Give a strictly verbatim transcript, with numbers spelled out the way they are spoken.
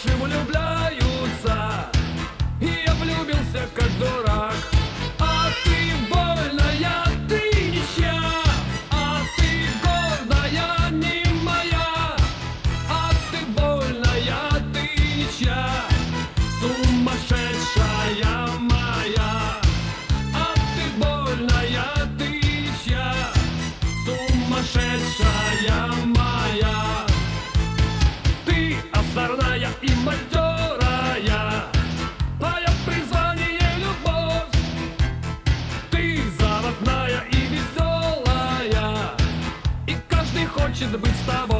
души влюбляются, и я влюбился как дурак. А ты вольная, ты ничья, а ты гордая, не моя. А ты вольная, ты ничья, сумасшедшая моя. А ты вольная, ты ничья, сумасшедшая моя. Ты озорная и матерая, твое призвание — любовь. Ты заводная и веселая, и каждый хочет быть с тобой.